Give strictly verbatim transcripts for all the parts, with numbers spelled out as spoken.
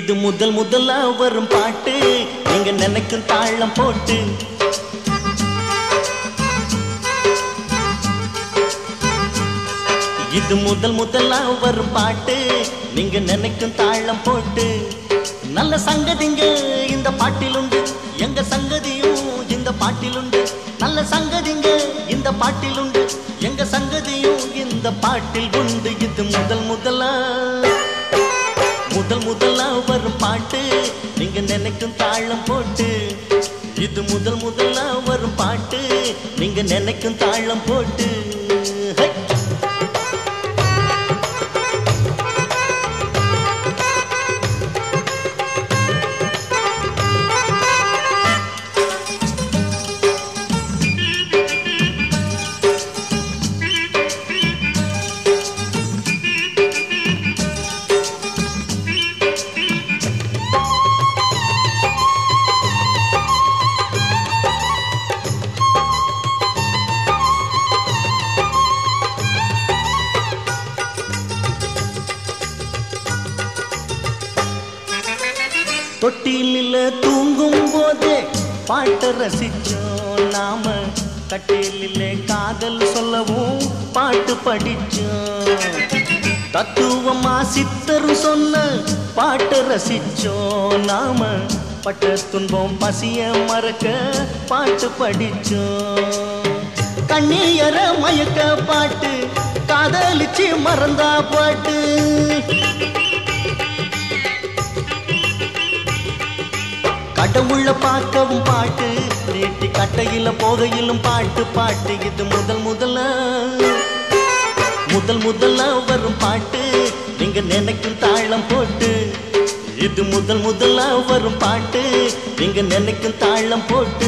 இது முதல் முதலா வரும் பாட்டு நீங்க நினைக்கும் தாளம் போட்டு இது முதல் முதலா வரும் பாட்டு நீங்க நினைக்கும் தாளம் போட்டு நல்ல சங்கதிங்க இந்த பாட்டில் உண்டு எங்க சங்கதியும் இந்த பாட்டில் உண்டு நல்ல சங்கதிங்க இந்த பாட்டில் உண்டு எங்க சங்கதியும் இந்த பாட்டில் உண்டு இது முதல் முதலா முதல் முதலா வரும் பாட்டு நீங்க நினைக்கும் தாளம் போட்டு இது முதல் முதலா வரும் பாட்டு நீங்க நினைக்கும் தாளம் போட்டு தொட்டிலில தூங்கும் போதே பாட்ட ரசிச்சோம் நாம கட்டிலில காதல் சொல்லவும் பாட்டு படிச்சோம் தத்துவமா சித்தரும் சொன்ன பாட்ட ரசிச்சோம் நாம பட்ட துன்பம் பசிய மறக்க பாட்டு படிச்சோம் கண்ணீர மயக்க பாட்டு காதலிச்சு மறந்தா பாட்டு கடவுள பார்க்கவும் பாட்டு நீட்டி கட்டையில போகையிலும் பாட்டு பாட்டு இது முதல் முதல்ல முதல் முதல்ல வரும் பாட்டு நீங்க நினைக்கும் தாளம் போட்டு இது முதல் முதல்ல வரும் பாட்டு நீங்க நினைக்கும் தாளம் போட்டு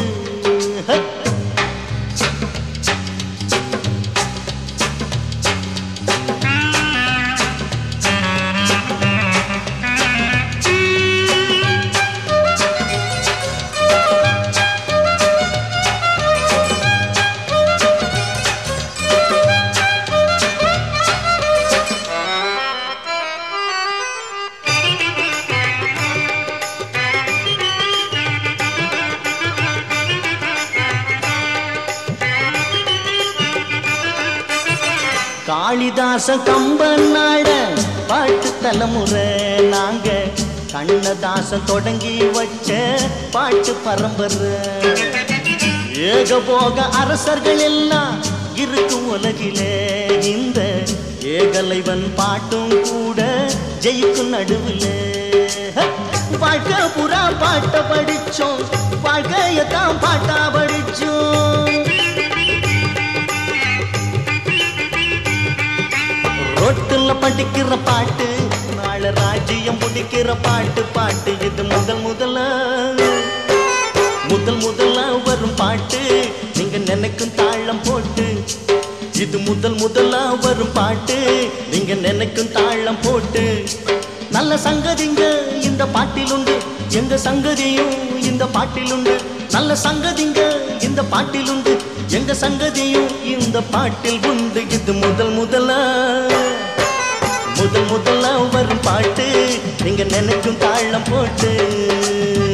காளிதாச கம்பனாட பாட்டு தலைமுறை நாங்க கண்ணதாசன் தொடங்கி வச்ச பாட்டு பரம்பரை ஏகபோக அரசர்கள் எல்லாம் இருக்கும் உலகிலே இந்த ஏகலைவன் பாட்டும் கூட ஜெயிக்கும் நடுவில் வாழ்க்கை புறா பாட்ட படிச்சோம் வாழ்க்கையத்தான் பாட்டா படிச்சோம் ரோட்டுல படிக்கிற பாட்டு நாளை ராஜ்யம் முடிக்கிற பாட்டு பாட்டு இது முதல் முதல்ல முதல் முதல்ல வரும் பாட்டு நீங்க நினைக்கும் தாளம் போட்டு இது முதல் முதல்ல வரும் பாட்டு நீங்க நினைக்கும் தாளம் போட்டு நல்ல சங்கதிங்க இந்த பாட்டில் உண்டு எங்க சங்கதியும் இந்த பாட்டில் உண்டு நல்ல சங்கதிங்க இந்த பாட்டில் உண்டு எங்க சங்கதியும் இந்த பாட்டில் உண்டு இது முதல் முதல்ல முதல் முதல்ல வரும் பாட்டு நீங்க நினைக்கும் தாளம் போட்டு